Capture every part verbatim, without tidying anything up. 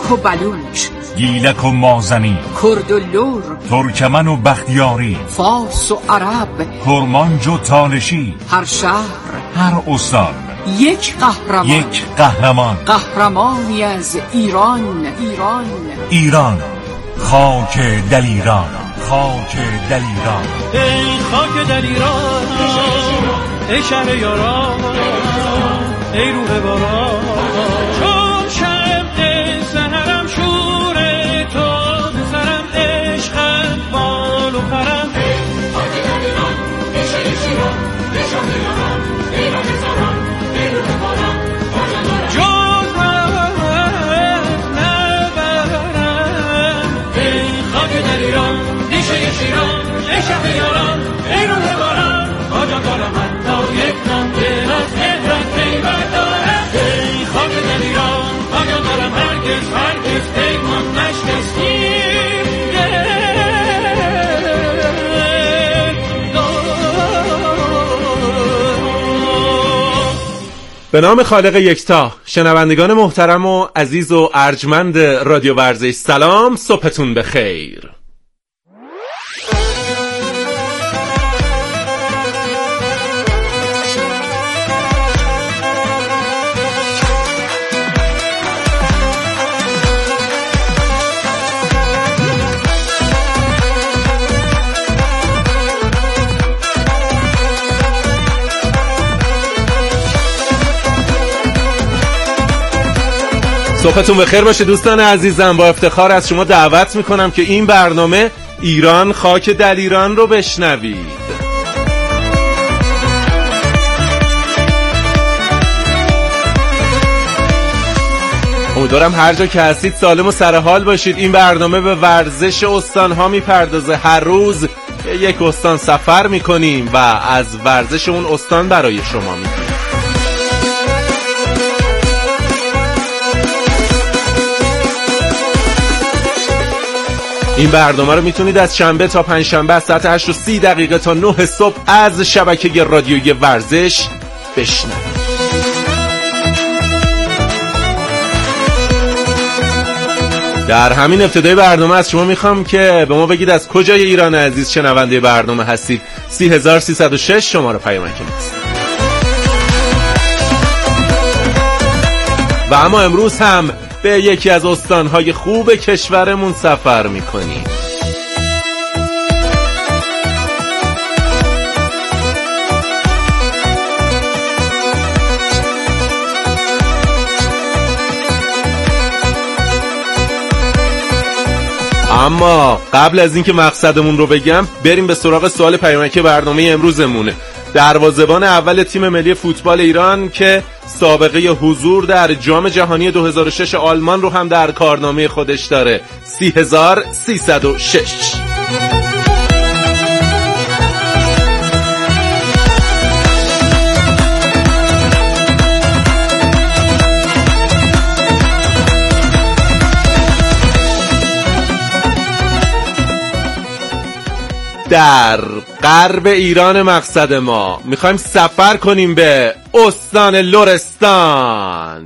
ترک و بلوچ، گیلک و مازنی، کرد و لور، ترکمن و بختیاری، فارس و عرب، کرمانج و تالشی، هر شهر، هر استان یک قهرمان، یک قهرمان، قهرمانی از ایران. ایران ایران، خاک دلیران، خاک دلیران. ای خاک دلیران، ای شهر یاران، ای روح باران، چون شمع سحرم شور تو بسرم، عشقت بال و پرم. ای خاک دلیران، ای شهر شیران، ای شهر یاران، ای روح باران، ای روح باران، جز من نبرم. ای خاک دلیران، ای شهر شیران، ای شهر یاران، ای روح باران، آجا دارم حتی یک نام دل از مهرت پیوند دارم. ای خاک دلیران، آجا دارم هرگز هرگز پیمان نشکستیم دل به نام خالق یکتا. شنوندگان محترم و عزیز و ارجمند رادیو ورزش، سلام، صبحتون بخیر. صبحتون بخیر باشه دوستان عزیزم. با افتخار از شما دعوت میکنم که این برنامه ایران خاک دلیران رو بشنوید. امیدوارم هر جا که هستید سالم و سرحال باشید. این برنامه به ورزش استان‌ها میپردازه. هر روز به یک استان سفر میکنیم و از ورزش اون استان برای شما میگیم. این برنامه رو میتونید از شنبه تا پنجشنبه از ساعت هشت و سی دقیقه تا نه صبح از شبکه رادیویی ورزش بشنوید. در همین ابتدای برنامه از شما میخوام که به ما بگید از کجای ایران عزیز شنونده برنامه هستید. سی هزار سیصد و شش شماره پیامک ماست. و اما امروز هم به یکی از استانهای خوب کشورمون سفر میکنیم. اما قبل از اینکه مقصدمون رو بگم بریم به سراغ سوال پیامک برنامه امروزمونه. دروازه‌بان اول تیم ملی فوتبال ایران که سابقه حضور در جام جهانی دو هزار و شش آلمان رو هم در کارنامه خودش داره. سی هزار سیصد و شش. در غرب ایران مقصد ما میخوایم سفر کنیم به استان لرستان.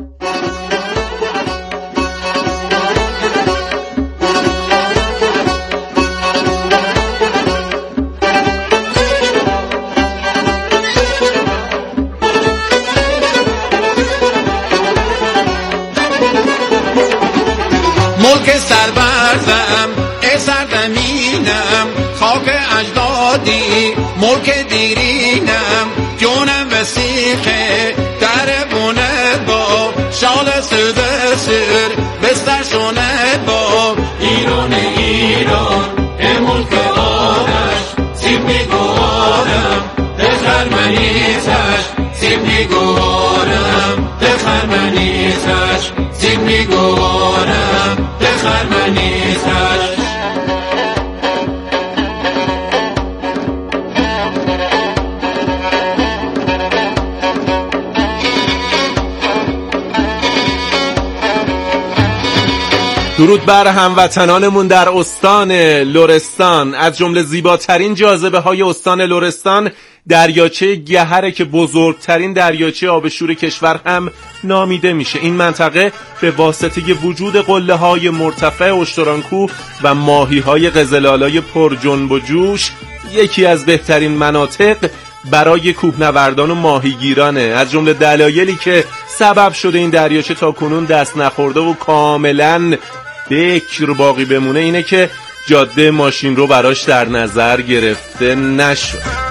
ملک سربرزم ای سرزمینم، خاک اجدادی ملک دیرینم، جونم وسیقه در بونه با شال سوده سر بستر شونه با ایران ایران ای ملک آدش سیب میگوارم دخر منیزش سیب میگوارم دخر منیزش سیب میگوارم دخر منیزش. درود بر هموطنانمون در استان لرستان. از جمله زیباترین جاذبه های استان لرستان دریاچه گهره که بزرگترین دریاچه آب شور کشور هم نامیده میشه. این منطقه به واسطه وجود قله‌های مرتفع اشترانکوه و ماهی‌های قزل‌آلای پر جنب و جوش یکی از بهترین مناطق برای کوهنوردان و ماهیگیرانه. از جمله دلایلی که سبب شده این دریاچه تا کنون دست نخورده و کاملاً بکر باقی بمونه اینه که جاده ماشین رو براش در نظر گرفته نشد.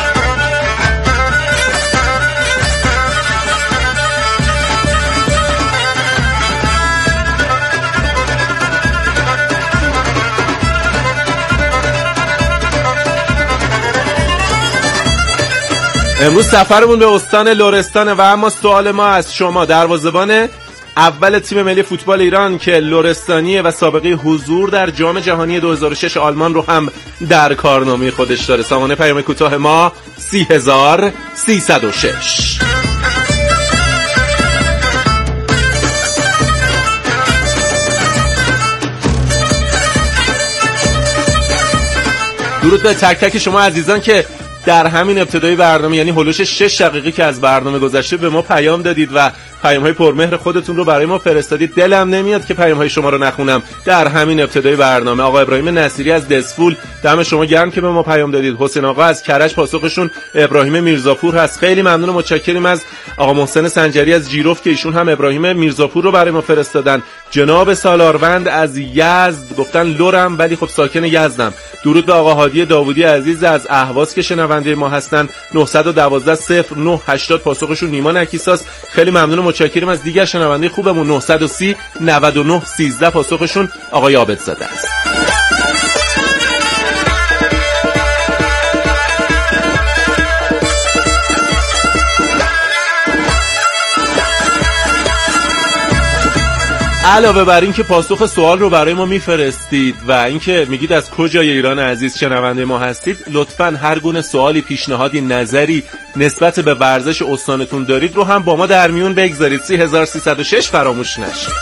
امروز سفرمون به استان لرستان و اما سوال ما از شما، دروازه‌بان اول تیم ملی فوتبال ایران که لرستانیه و سابقه حضور در جام جهانی دو هزار و شش آلمان رو هم در کارنامه خودش داره. سامانه پیام کوتاه ما سی هزار سیصد و شش. درود به تک تک شما عزیزان که در همین ابتدای برنامه، یعنی هلوش شش دقیقه که از برنامه گذشته، به ما پیام دادید و پیام‌های پرمهر خودتون رو برای ما فرستادید. دلم نمیاد که پیام‌های شما رو نخونم در همین ابتدای برنامه. آقا ابراهیم نصیری از دسفول، دم شما گرم که به ما پیام دادید. حسین آقا از کرج پاسخشون ابراهیم میرزاپور هست. خیلی ممنون و متشکریم از آقا محسن سنجری از جیروف که ایشون هم ابراهیم میرزاپور رو برای ما فرستادن. جناب سالاروند از یزد گفتن لرم ولی خب ساکن یزدم. درود به آقا هادی داوودی عزیز از اهواز که شنونده ما هستن. نه یک دو صفر نه هشتاد پاسخشون نیما نکیساست. خیلی ممنون و متشکریم از دیگر شنونده خوبمون. نه یک صفر نود و نه سیزده پاسخشون آقای عابدزاده است. علاوه بر این که پاسخ سوال رو برای ما میفرستید و اینکه میگید از کجای ایران عزیز شنونده ما هستید، لطفاً هر گونه سوالی، پیشنهادی، نظری نسبت به ورزش استانتون دارید رو هم با ما در میون بگذارید. سی هزار سیصد و شش فراموش نشه.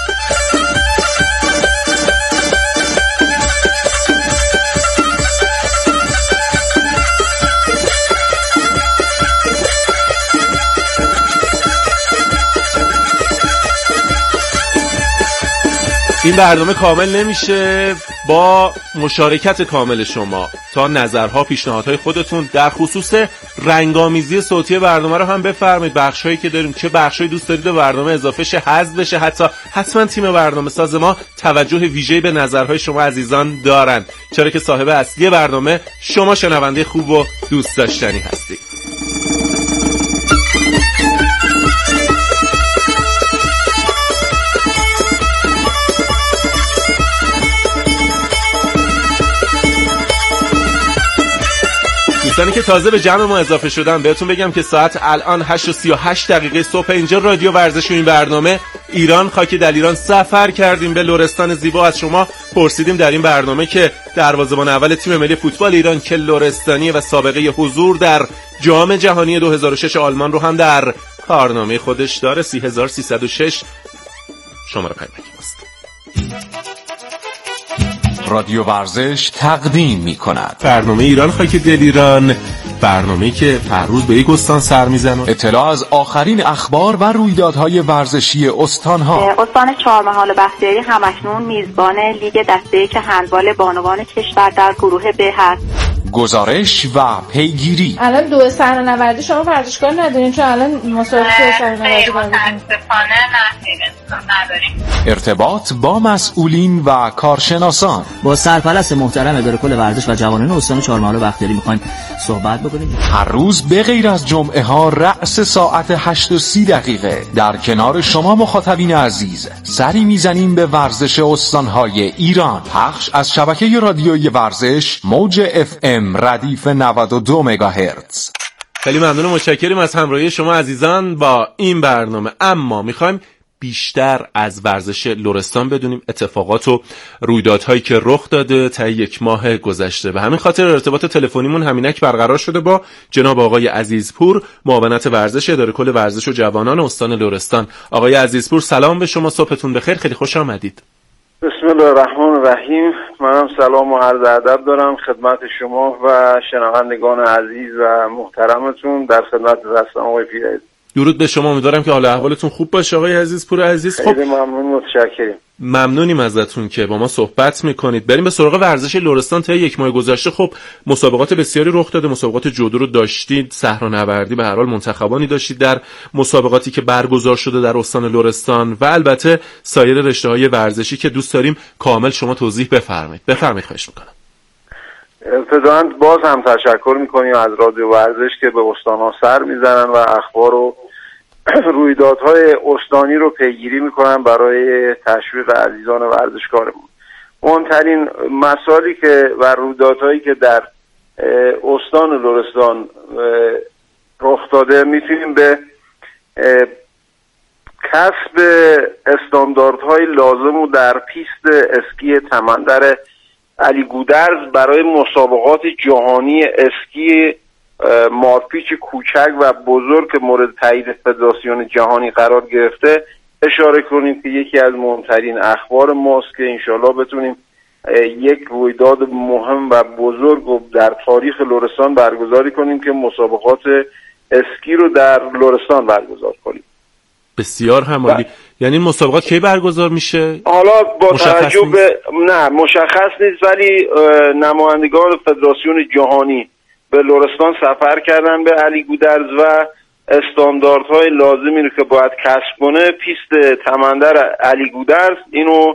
این برنامه کامل نمیشه با مشارکت کامل شما. تا نظرها، پیشنهادهای خودتون در خصوص رنگامیزی صوتی برنامه رو هم بفرمایید. بخشایی که داریم، چه بخشایی دوست دارید به برنامه اضافه شه، حذف بشه، حتی حتما تیم برنامه ساز ما توجه ویژه‌ای به نظرهای شما عزیزان دارن، چرا که صاحب اصلی برنامه شما شنونده خوب و دوست داشتنی هستید. دوستانی که تازه به جمع ما اضافه شدن بهتون بگم که ساعت الان هشت و سی و هشت دقیقه صبح. اینجا رادیو ورزش و این برنامه ایران خاک دلیران. سفر کردیم به لرستان زیبا. از شما پرسیدیم در این برنامه که دروازه‌بان اول تیم ملی فوتبال ایران که لرستانی و سابقه حضور در جام جهانی دو هزار و شش آلمان رو هم در کارنامه خودش داره. سی هزار سیصد و شش شماره پیامک ماست. رادیو ورزش تقدیم می کند برنامه ایران خاک دلیران، برنامه‌ای که هر روز به یک استان سر میزنه. اطلاع از آخرین اخبار و رویدادهای ورزشی استان‌ها. استان چهارمحال بختیاری همکنون میزبان لیگ دسته یک هندبال بانوان کشور در گروه ب هست. گزارش و پیگیری. الان دو سرنوردی شما ورزشکار ندارین چون الان مسابقه سرنوردی داریم. متاسفانه نداریم. ارتباط با مسئولین و کارشناسان. با سرپرست محترم اداره کل ورزش و جوانان استان چهارمحال بختیاری می‌خوایم صحبت بکنیم. هر روز به غیر از جمعه ها رأس ساعت هشت و سی دقیقه در کنار شما مخاطبین عزیز سری میزنیم به ورزش استان‌های ایران. پخش از شبکه رادیویی ورزش موج اف ام ردیف نود و دو مگاهرتز. خیلی ممنون و متشکریم از همراهی شما عزیزان با این برنامه. اما میخوایم بیشتر از ورزش لرستان بدونیم، اتفاقات و رویدادهایی که رخ داده تا یک ماه گذشته. به همین خاطر ارتباط تلفنیمون همینک برقرار شده با جناب آقای عزیزپور، معاونت ورزش اداره کل ورزش و جوانان استان لرستان. آقای عزیزپور سلام به شما، صبحتون بخیر، خیلی خوش آمدید. بسم الله الرحمن الرحیم. منم سلام و عرض ادب دارم خدمت شما و شنوندگان عزیز و محترمتون. در خدمت هستم آقای پیرعزیز. درود به شما، امیدوارم که حال احوالتون خوب باشه آقای عزیزپور عزیز. خب خیلی ممنون، متشکرم. ممنونیم ازتون که با ما صحبت میکنید. بریم به سراغ ورزش لرستان. طی یک ماه گذشته خب مسابقات بسیاری رخ داده. مسابقات جودو رو داشتید، صحرانوردی، به هر حال منتخبانی داشتید در مسابقاتی که برگزار شده در استان لرستان و البته سایر رشته‌های ورزشی که دوست داریم کامل شما توضیح بفرمایید. بفرمایید خواهش میکنم. ابتداً باز هم تشکر میکنیم از رادیو ورزش که به استان‌ها سر میزنن و اخبار و رویدادهای استانی رو پیگیری میکنن برای تشویق عزیزان ورزشکارمون. مهمترین مسائلی که و رویدادهایی که در استان لرستان رخ داده میتونیم به کسب استانداردهای لازم و در پیست اسکی تمندر علی گودرز برای مسابقات جهانی اسکی مارپیچ کوچک و بزرگ که مورد تایید فدراسیون جهانی قرار گرفته اشاره کنیم که یکی از مهمترین اخبار ماست که انشالله بتونیم یک رویداد مهم و بزرگ و در تاریخ لرستان برگزاری کنیم که مسابقات اسکی رو در لرستان برگزار کنیم. بسیار همالی. یعنی این مسابقات کی برگزار میشه؟ حالا با توجه به نه مشخص نیست، ولی نمایندگان فدراسیون جهانی به لرستان سفر کردن به علی گودرز و استانداردهای لازمی رو که باید کسب کنه پیست تمندر علی گودرز اینو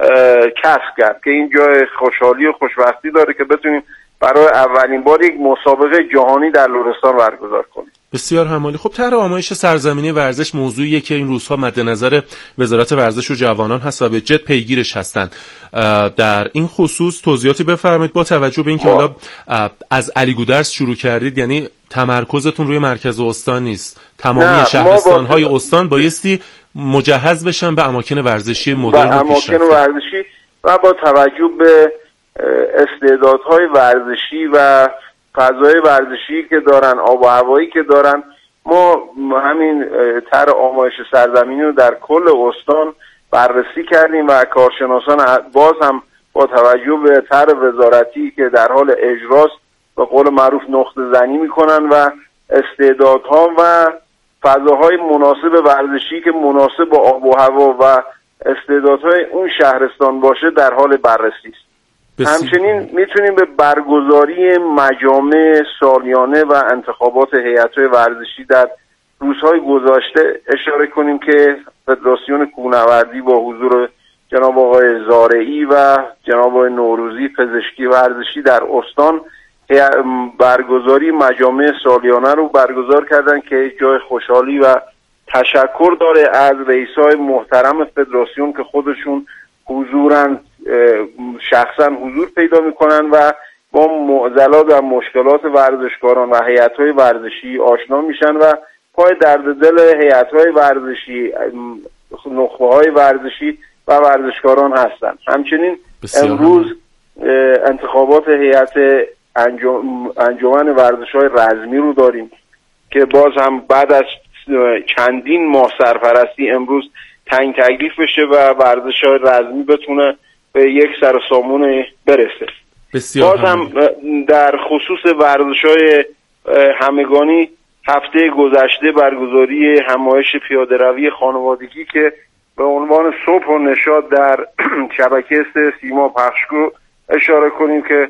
کسب کرد که این جای خوشحالی و خوشبختی داره که بتونیم برای اولین بار یک مسابقه جهانی در لرستان برگزار کنیم. بسیار همالی. خب طرح آمایش سرزمینی ورزش موضوعیه که این روزها مد نظر وزارت ورزش و جوانان هست و به جد پیگیرش هستند. در این خصوص توضیحاتی بفرمایید با توجه به اینکه حالا از علی گودرز شروع کردید، یعنی تمرکزتون روی مرکز استان نیست، تمامی شهرستان‌های با... استان بایستی مجهز بشن به اماکن ورزشی مدرن و اماکن ورزشی و با توجه به استعدادهای ورزشی و فضای ورزشی که دارن، آب و هوایی که دارن، ما همین طرح آمایش سرزمینی رو در کل استان بررسی کردیم و کارشناسان باز هم با توجه به طرح وزارتی که در حال اجراست به قول معروف نقطه زنی میکنن و استعدادها و فضاهای مناسب ورزشی که مناسب با آب و هوا و استعدادهای اون شهرستان باشه در حال بررسی است. همچنین میتونیم به برگزاری مجامع سالیانه و انتخابات هیئت‌های ورزشی در روزهای گذشته اشاره کنیم که فدراسیون کوهنوردی با حضور جناب آقای زارعی و جناب آقای نوروزی پزشکی ورزشی در استان برگزاری مجامع سالیانه رو برگزار کردن که جای خوشحالی و تشکر داره از رئیسای محترم فدراسیون که خودشون حضورن، شخصا حضور پیدا میکنن و با معضلات و مشکلات ورزشکاران و هیئت‌های ورزشی آشنا میشن و پای درد دل هیئت‌های ورزشی، نخبه‌های ورزشی و ورزشکاران هستن. همچنین امروز انتخابات هیئت انجام انجمن ورزش‌های رزمی رو داریم که باز هم بعد از چندین ماه سرپرستی امروز تنگ تکلیف بشه و ورزش‌های رزمی بتونه به یک سر و سامون برسه. باز هم در خصوص ورزش‌های همگانی هفته گذشته برگزاری همایش پیاده‌روی خانوادگی که به عنوان صبح و نشاط در شبکه سه سیما پخش شد اشاره کنیم که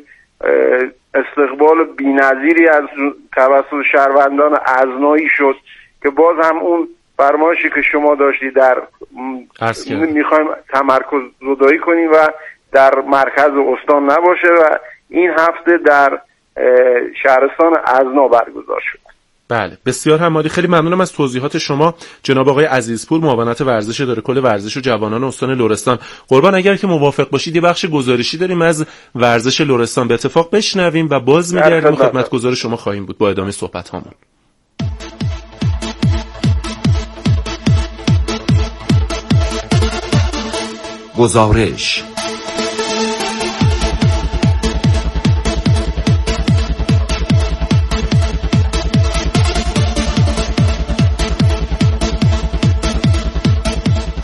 استقبال بی‌نظیری از توسط شهروندان ازنایی شد که باز هم اون فرمایشی که شما داشتی در میخوایم تمرکز زدایی کنیم و در مرکز استان نباشه و این هفته در شهرستان ازنا برگزار شد. بله بسیار همالی. خیلی ممنونم از توضیحات شما جناب آقای عزیزپور، معاونت ورزش اداره کل ورزش و جوانان استان لرستان. قربان اگر که موافق باشید یه بخش گزارشی داریم از ورزش لرستان به اتفاق بشنویم و باز میگردیم خدمتگزار شما خواهیم بود با ادامه صحبت هامون. گزارش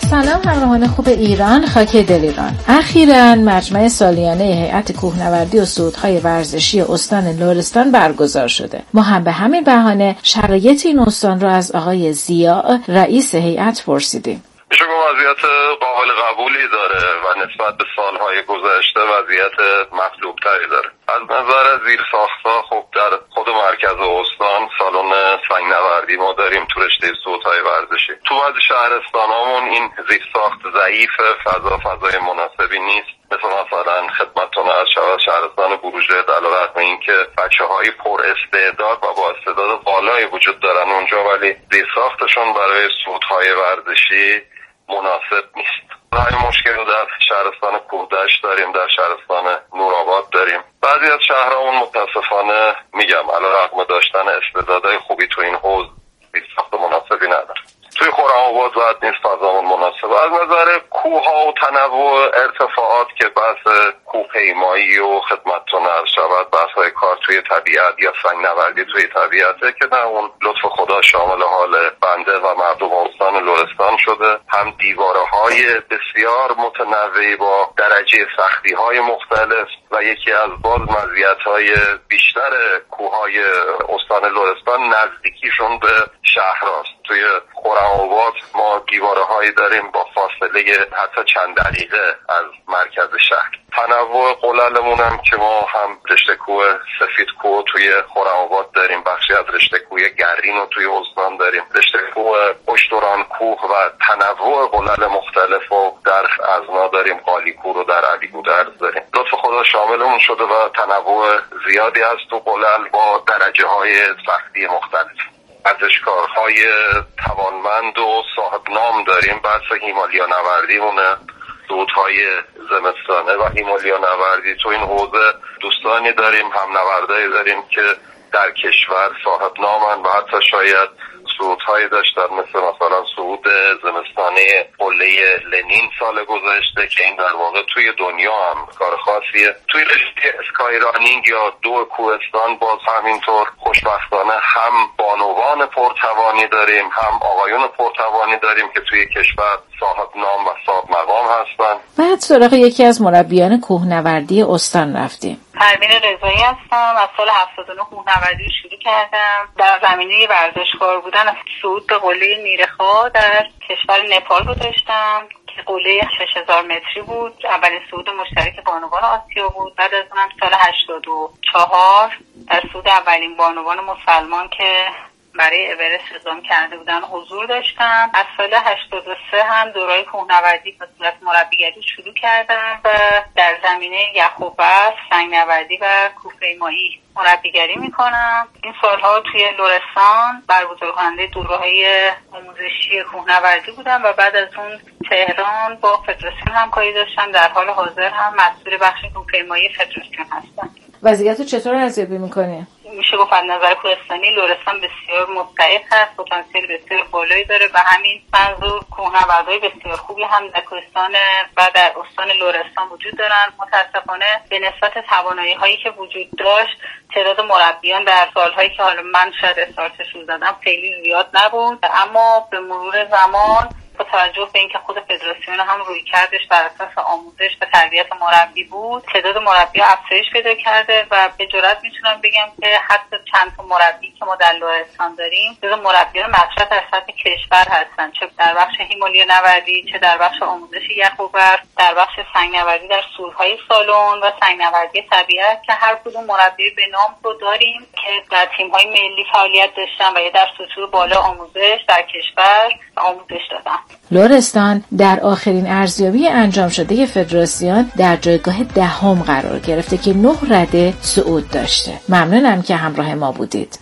سلام همراهان خوب ایران، خاک دل ایران. اخیراً مجمع سالیانه هیئت کوهنوردی و صعودهای ورزشی استان لرستان برگزار شده. ما هم به همین بهانه شرایط این استان را از آقای ضیاء رئیس هیئت پرسیدیم. میشه گفت وضعیت قابل قبولی داره و نسبت به سالهای گذشته وضعیت مطلوب تری داره. از نظر زیر ساخت‌ها خب در خود مرکز استان سالن سنگ‌نوردی ما داریم تو رشته صعودهای ورزشی. تو بعضی شهرستانامون این زیر ساخت ضعیف، فضا فضای مناسبی نیست. مثل مثلا خدمتتون عرض شود شهرستان بروجرد علیرغم اینکه بچه‌های پر استعداد و با استعداد بالایی وجود دارن اونجا، ولی زیر ساختشون برای صعودهای ورزشی مناسب نیست. همین مشکل رو در شهرستان کوهدشت داریم، در شهرستان نورآباد داریم. بعضی از شهرامون متاسفانه میگم علیرغم داشتن استعدادهای خوبی تو این حوزه زیر ساخت مناسبی نداره. توی خرم‌آباد زاد نیست فضامون مناسب. از نظر کوه‌ها و تنوع ارتفاعات که بحث کوهپیمایی و خدمتتون عرض شود بحث‌های کار توی طبیعت یا سنگ‌نوردی توی طبیعته که نه اون لطف خدا شامل حال بنده و مردم استان لرستان شده، هم دیواره‌های بسیار متنوعی با درجه سختی‌های مختلف و یکی از باز مزیت‌های بیشتر کوه‌های استان لرستان نزدیکیشون به شهرهاست. توی خرم‌آباد ما دیواره‌هایی داریم با فاصله حتی چند دقیقه از مرکز شهر. تنوع قللمون هم که ما هم رشته کوه سفید کوه توی خرم‌آباد داریم، بخشی از رشته کوه گرین رو توی استان داریم، رشته کوه پشتوران کوه و تنوع قلل مختلف رو در ازنا داریم، قالی کوه رو در علی گودرز داریم. لطف خدا شاملمون شده و تنوع زیادی هست تو قلل با درجه‌های سختی مختلف. ورزشکارهای توانمند و صاحب نام داریم. بحث هیمالیا نوردیمونه، صعودهای زمستانه و هیمالیا نوردی تو این حوزه دوستانی داریم، هم نوردایی داریم که در کشور صاحب نامن و حتی شاید صعودهایی داشتن مثل مثلا صعود زمستانه قله لنین سال گذشته که این در واقع توی دنیا هم کار خاصیه. توی رشته اسکای رانینگ یا دو کوهستان باز همینطور خوشبختانه هم بانوان پرتوانی داریم، هم آقایون پرتوانی داریم که توی کشور صاحب نام و صاحب مقام هستن. بعد سراغ یکی از مربیان کوهنوردی استان رفتیم. پروین رضایی هستم. از سال هفتاد و نه کوهنوردی رو شروع کردم. در زمینه ورزشکار بودن از صعود به قله نیرخا در کشور نپال رو داشتم که قله شش هزار متری بود. اولین صعود مشترک بانوان آسیا بود. بعد از اونم سال هشتاد و چهار در صعود اولین بانوان مسلمان که برای اورست اقدام کرده بودن حضور داشتم. از سال هشتاد و سه هم دورای کوهنوردی به صورت مربیگری شروع کردم و در زمینه یخ و برف، سنگ‌نوردی و کوهپیمایی مربیگری میکنم. این سالها توی لرستان برگزار کننده دوره‌های آموزشی کوهنوردی بودم و بعد از اون تهران با فدراسیون همکاری داشتم. در حال حاضر هم مسئول بخش کوهپیمایی فدراسیون هستم. وضعیت رو چطور ارزیابی میکنی؟ میشه گفت از نظر کوهستانی لرستان بسیار مضطرب هست، پتانسیل بسیار بالایی داره و همین منظور کوهنوردهای بسیار خوبی هم در کوهستان و در استان لرستان وجود دارن. متاسفانه به نسبت توانایی هایی که وجود داشت تعداد مربیان در سالهایی که حالا من شاید استارتش رو زدم خیلی زیاد نبود، اما به مرور زمان با توجه به اینکه خود فدراسیون هم روی کردش بر اساس آموزش و تربیت مربی بود، تعداد مربی‌ها افزایش پیدا کرده و به جرئت میتونم بگم که حتی چند تا مربی که ما در لرستان داریم جزو مربیان مطرح در سطح کشور هستن، چه در بخش هیمالیا نوردی، چه در بخش آموزش یخ و برف، در بخش سنگ‌نوردی در صعودهای سالن و سنگ‌نوردی طبیعت که هر کدوم مربی به نام رو داریم که در تیم‌های ملی فعالیت داشتن و یا در سطوح بالا آموزش در کشور آموزش دادن. لرستان در آخرین ارزیابی انجام شده فدراسیون در جایگاه دهم قرار گرفته که نه رده صعود داشته. ممنونم که همراه ما بودید.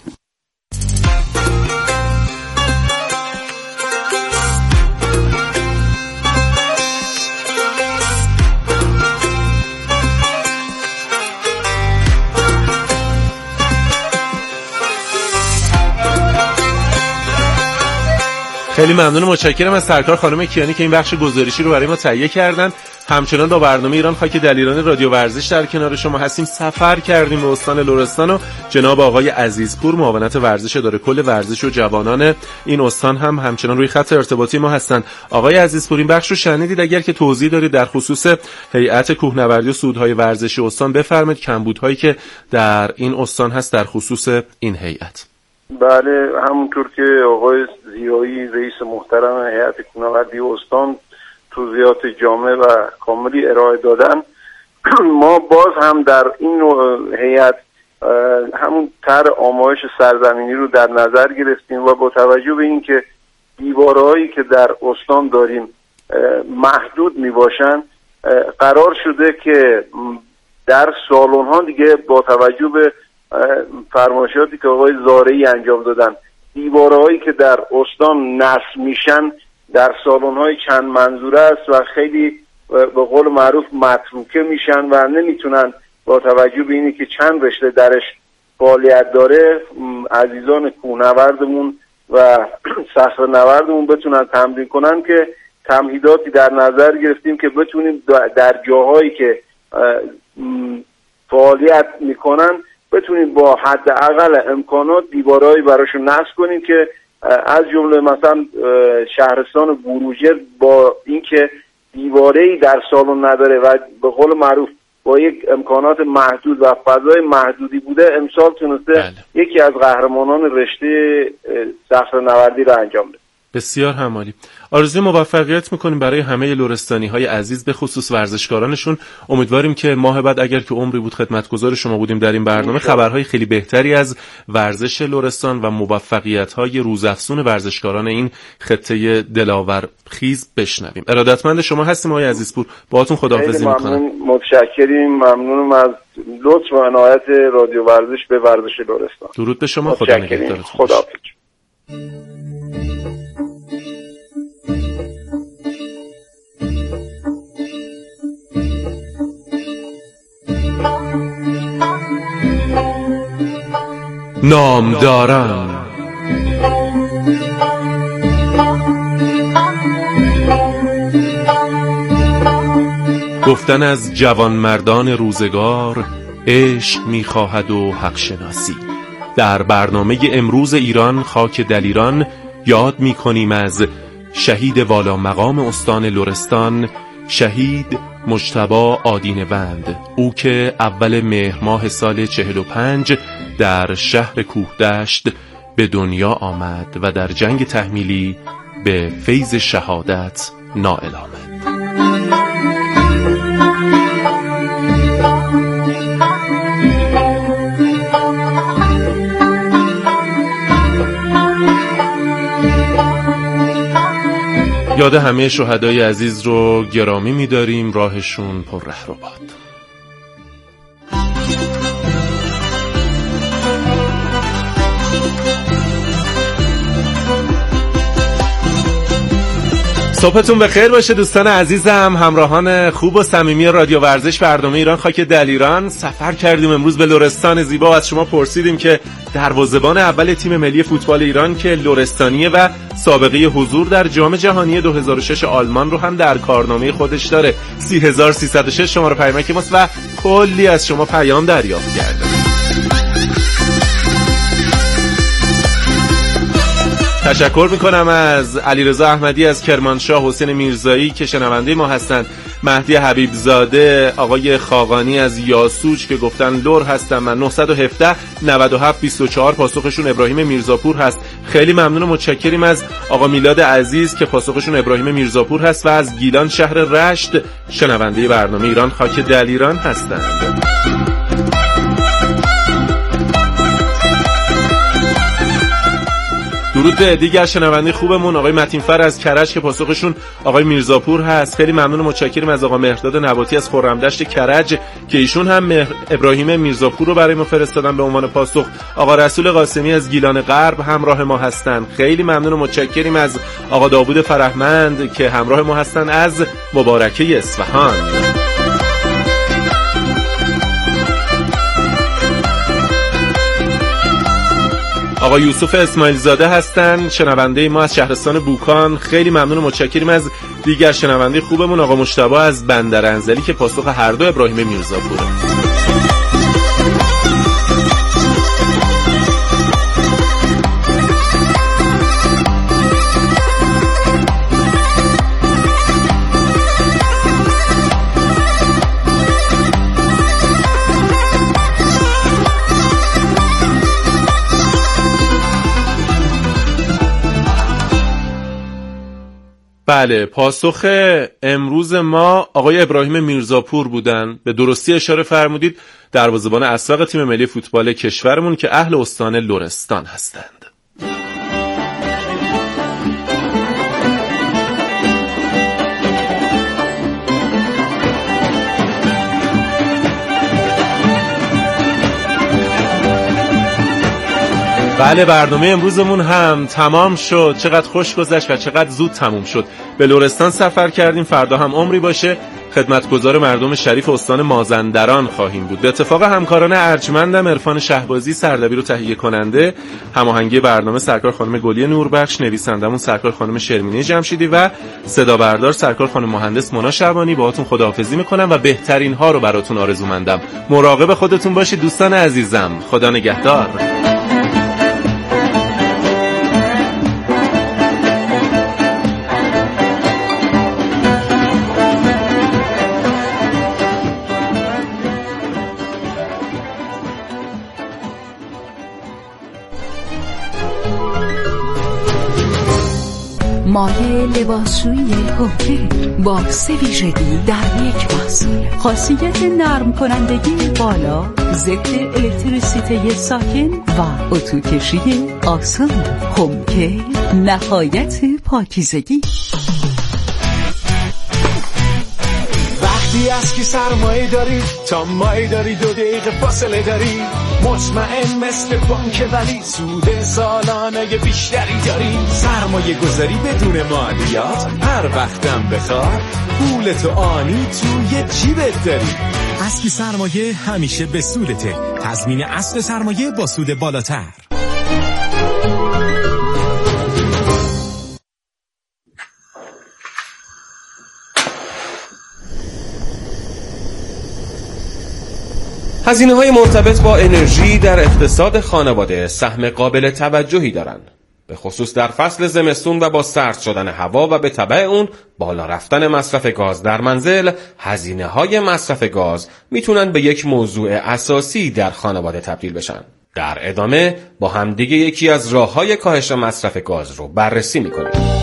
خیلی ممنون، متشکرم از سرکار خانم کیانی که این بخش گزارشی رو برای ما تهیه کردن. همچنان با برنامه ایران خاک دلیران رادیو ورزش در کنار شما هستیم. سفر کردیم به استان لرستان و جناب آقای عزیزپور معاونت ورزش اداره کل ورزش و جوانان این استان هم همچنان روی خط ارتباطی ما هستند. آقای عزیزپور، این بخش رو شنیدید؟ اگر که توضیح دارید در خصوص هیئت کوهنوردی و صعودهای ورزشی استان بفرمایید، کمبودهایی که در این استان هست در خصوص این هیئت. بله، همونطور که آقای زیایی رئیس محترم هیئت کوهنوردی استان توضیحات جامع و کاملی ارائه دادن، ما باز هم در این هیئت همون طرح آمایش سرزمینی رو در نظر گرفتیم و با توجه به اینکه دیوارهایی که در استان داریم محدود می باشن، قرار شده که در سالن ها دیگه با توجه به فرمایشاتی که آقای زارعی انجام دادن، دیوارهایی که در استان نصب میشن در سالن‌های چند منظوره است و خیلی به قول معروف متروکه میشن و نمیتونن با توجه به اینی که چند رشته درش فعالیت داره عزیزان کوهنوردمون و صخره‌نوردمون بتونن تمرین کنن، که تمهیداتی در نظر گرفتیم که بتونیم در جاهایی که فعالیت میکنن بتونیم با حداقل امکانات دیوارهایی براشون نصب کنیم که از جمله مثلا شهرستان بروجرد با اینکه دیواره‌ای در سالن نداره و به قول معروف با یک امکانات محدود و فضای محدودی بوده، امسال تونسته بله. یکی از قهرمانان رشته صخره‌نوردی را انجام بده. بسیار همالی. آرزوی موفقیت میکنیم برای همه لرستانی های عزیز، به خصوص ورزشکارانشون. امیدواریم که ماه بعد اگر که عمری بود خدمتگزار شما بودیم در این برنامه، خبرهای خیلی بهتری از ورزش لرستان و موفقیت های روزافزون ورزشکاران این خطه دلاور خیز بشنویم. ارادتمند شما هستیم آقای عزیزپور، باهاتون خداحافظی میکنم. متشکریم، ممنونم از لطف و عنایت رادیو ورزش به ورزش لرستان. درود به شما، خدا نگهدارتون. خداحافظ. نامداران. گفتن از جوانمردان روزگار، عشق می‌خواهد و حق شناسی. در برنامه امروز ایران خاک دلیران یاد می‌کنیم از شهید والا مقام استان لرستان، شهید مجتبی آدینه‌وند، او که اول مهر ماه سال چهل و پنج در شهر کوهدشت به دنیا آمد و در جنگ تحمیلی به فیض شهادت نائل آمد. یاد همه شهدای عزیز رو گرامی می‌داریم، راهشون پر ره و باد. صبحتون بخیر باشه دوستان عزیزم، همراهان خوب و صمیمی رادیو ورزش برنامه ایران خاک دلیران. سفر کردیم امروز به لرستان زیبا و از شما پرسیدیم که دروازه‌بان اول تیم ملی فوتبال ایران که لرستانیه و سابقه حضور در جام جهانی دو هزار و شش آلمان رو هم در کارنامه خودش داره. سی هزار و سیصد و شش شماره پیامک ماست و کلی از شما پیام دریافت کردیم. تشکر میکنم از علیرضا احمدی از کرمانشاه، حسین میرزایی که شنونده ما هستند، مهدی حبیبزاده، آقای خاقانی از یاسوج که گفتن لور هستم من، نه یک هفت نه هفت دو چهار پاسخشون ابراهیم میرزاپور هست. خیلی ممنون و متشکریم از آقا میلاد عزیز که پاسخشون ابراهیم میرزاپور هست و از گیلان شهر رشت شنونده برنامه ایران خاک دلیران هستند. درود به دیگر شنونده خوبمون آقای متینفر از کرج که پاسخشون آقای میرزاپور هست. خیلی ممنون و متشکریم از آقا مهرداد نباتی از خرمدشت کرج که ایشون هم مهر... ابراهیم میرزاپور رو برای ما فرستادن به عنوان پاسخ. آقا رسول قاسمی از گیلان غرب همراه ما هستن. خیلی ممنون و متشکریم از آقا داوود فرهمند که همراه ما هستن از مبارکه اصفهان. آقا یوسف اسماعیل زاده هستن، شنونده ما از شهرستان بوکان. خیلی ممنون و متشکریم از دیگر شنونده خوبمون آقا مجتبی از بندر انزلی که پاسخ هر دو ابراهیم میرزاپوره. بله، پاسخ امروز ما آقای ابراهیم میرزاپور بودن. به درستی اشاره فرمودید، دروازه‌بان اسبق تیم ملی فوتبال کشورمون که اهل استان لرستان هستند. بله، برنامه امروزمون هم تمام شد. چقدر خوش گذشت و چقدر زود تموم شد. به لرستان سفر کردیم، فردا هم عمری باشه خدمتگزار مردم شریف استان مازندران خواهیم بود. به اتفاق همکاران ارجمندم عرفان شهبازی سردبیر و تهیه کننده، هماهنگی برنامه سرکار خانم گلی نوربخش، نویسندمون سرکار خانم شرمینی جمشیدی و صدا بردار سرکار خانم مهندس مونا شبانی. باهاتون خداحافظی میکنم و بهترین ها رو براتون آرزومندم. مراقب خودتون باشید دوستان عزیزم. خدا نگهدار. مایه لباسشویی هوکه با سه ویژگی در یک محصول. خاصیت نرم کنندگی بالا، ضد الکتریسیته ساکن و اتوکشی آسان. هوکه نهایت پاکیزگی. وقتی از کی سرمایه داری تا مایه داری، دو دقیقه فاصله داری، مطمئن مثل بانک ولی سود سالانه بیشتری داری. سرمایه گذاری بدون مالیات، هر وقتم بخواد پولتو آنی توی جیبت داری. از کی سرمایه همیشه به سودته. تضمین اصل سرمایه با سود بالاتر. هزینه‌های مرتبط با انرژی در اقتصاد خانواده سهم قابل توجهی دارند، به خصوص در فصل زمستون و با سرد شدن هوا و به تبع اون بالا رفتن مصرف گاز در منزل. هزینه‌های مصرف گاز میتونن به یک موضوع اساسی در خانواده تبدیل بشن. در ادامه با همدیگه یکی از راه‌های کاهش مصرف گاز رو بررسی می‌کنیم.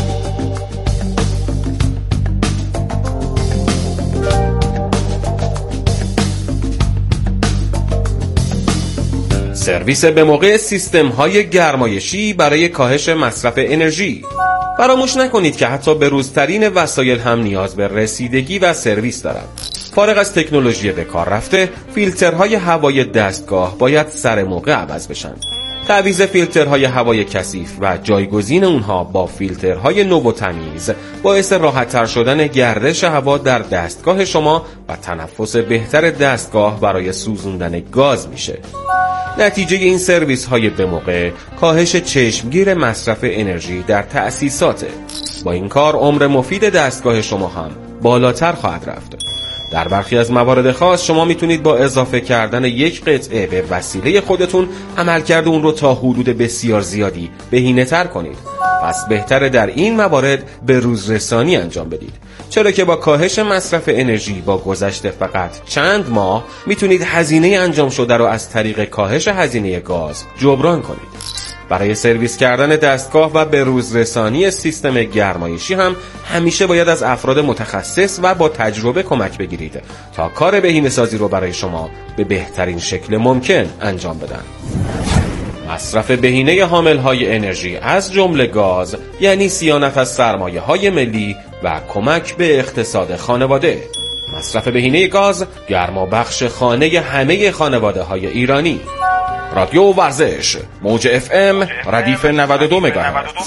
سرویس به موقع سیستم‌های گرمایشی برای کاهش مصرف انرژی. فراموش نکنید که حتی بروزترین وسایل هم نیاز به رسیدگی و سرویس دارند. فارغ از تکنولوژی به کار رفته، فیلترهای هوای دستگاه باید سر موقع عوض بشن. تعویض فیلترهای هوای کثیف و جایگزین اونها با فیلترهای نو و تمیز باعث راحت‌تر شدن گردش هوا در دستگاه شما و تنفس بهتر دستگاه برای سوزوندن گاز میشه. نتیجه این سرویس های به موقع کاهش چشمگیر مصرف انرژی در تأسیساته. با این کار عمر مفید دستگاه شما هم بالاتر خواهد رفت. در برخی از موارد خاص شما میتونید با اضافه کردن یک قطعه به وسیله خودتون عملکرد اون رو تا حدود بسیار زیادی بهینه‌تر کنید. پس بهتره در این موارد به روزرسانی انجام بدید، چرا که با کاهش مصرف انرژی با گذشت فقط چند ماه میتونید هزینه انجام شده رو از طریق کاهش هزینه گاز جبران کنید. برای سرویس کردن دستگاه و به روزرسانی سیستم گرمایشی هم همیشه باید از افراد متخصص و با تجربه کمک بگیرید تا کار بهینه‌سازی رو برای شما به بهترین شکل ممکن انجام بدن. مصرف بهینه حامل‌های انرژی از جمله گاز یعنی صیانت از سرمایه‌های ملی و کمک به اقتصاد خانواده. مصرف بهینه گاز گرما بخش خانه همه خانواده‌های ایرانی. رادیو ورزش موج اف ام ردیف نود و دو مگاهرتز.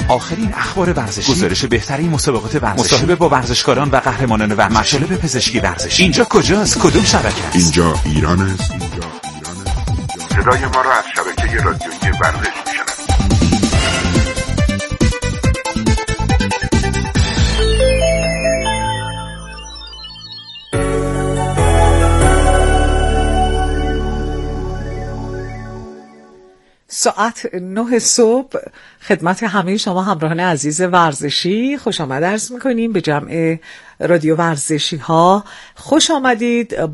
آخرین اخبار ورزشی، گزارش بهترین مسابقات ورزشی، مصاحبه با ورزشکاران و قهرمانان ورزشی، مشغله پزشکی ورزشی. اینجا کجاست؟ کدوم شبکه است؟ اینجا ایران است. اینجا ایران است. صدای ما را از شبکه رادیویی ورزش میشنوید. ساعت نه صبح خدمت همه شما همراهان عزیز ورزشی خوش آمد عرض میکنیم به جمع رادیو ورزشی ها. خوش آمدید